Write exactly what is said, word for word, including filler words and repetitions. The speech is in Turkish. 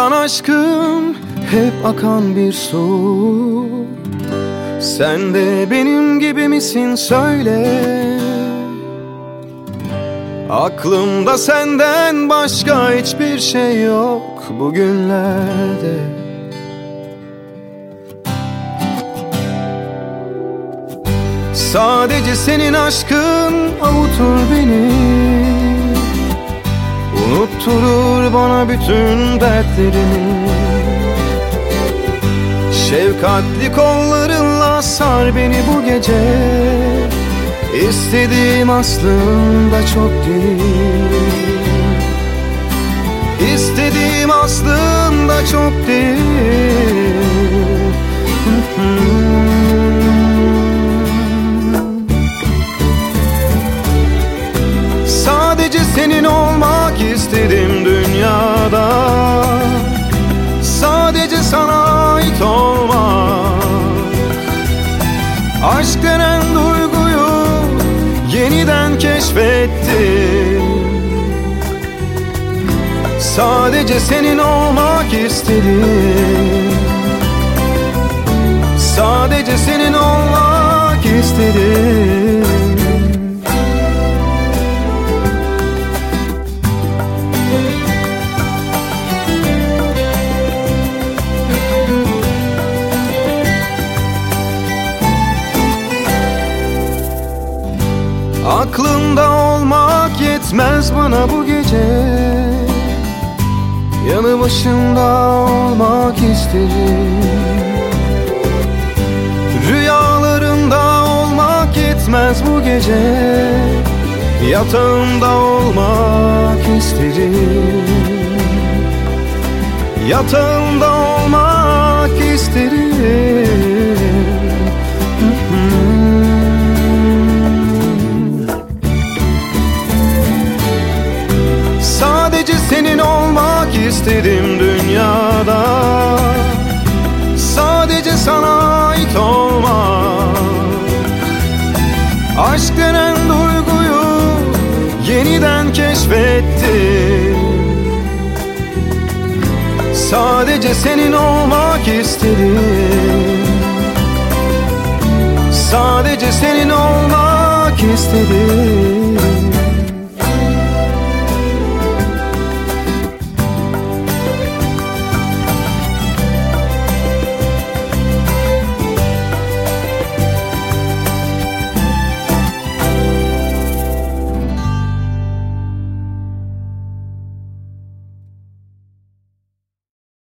olan aşkım hep akan bir su. Sen de benim gibi misin söyle. Aklımda senden başka hiçbir şey yok bugünlerde. Sadece senin aşkın avutur beni, unutturur bana bütün dertlerimi. Şefkatli kollarınla sar beni bu gece. İstediğim aslında çok değil. İstediğim aslında çok değil. Sadece senin olmak istedim dünyada. Sadece sana ait olmak. Aşk denen duyguyu yeniden keşfettim. Sadece senin olmak istedim. Sadece senin olmak istedim. Aklımda olmak yetmez bana bu gece. Yanı başımda olmak isterim. Rüyalarımda olmak yetmez bu gece. Yatağımda olmak isterim. Yatağımda olmak isterim. Sadece senin olmak istedim dünyada. Sadece sana ait olmak. Aşk denen duyguyu yeniden keşfettim. Sadece senin olmak istedim. Sadece senin olmak istedim.